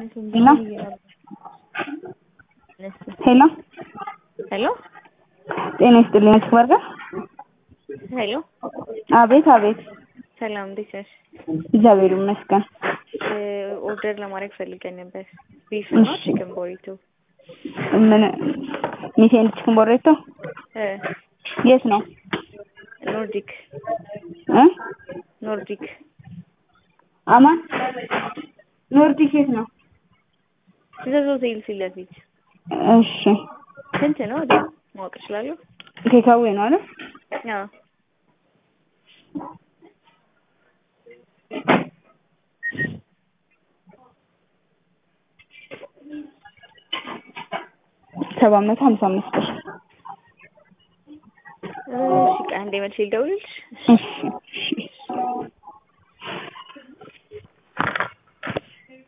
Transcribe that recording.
Hello. Hello. ጤና ይስጥልኝ ተባረከ Hello. አቤት አቤት ሰላም እንዴት ነሽ? እግዚአብሔር ይመስገን ኦርደር ለማድረግ ፈልገን ነበር ቢፍ እና ቺክን ቦሪቶ ምን ሚቴን ቺክን ቦሪቶ የት ነው? ኖርዲክ ኖርዲክ አማን ኖርዲክ የት ነው? ትዘዞ ሆቴል ፊት ለፊት እሺ ስንት ነው ማወቅ እችላለሁ? ቴካዌ ነው አይደል? አዎ $755 እሺ ቀን እንደ መልሼ ልደውልልሽ? እሺ እሺ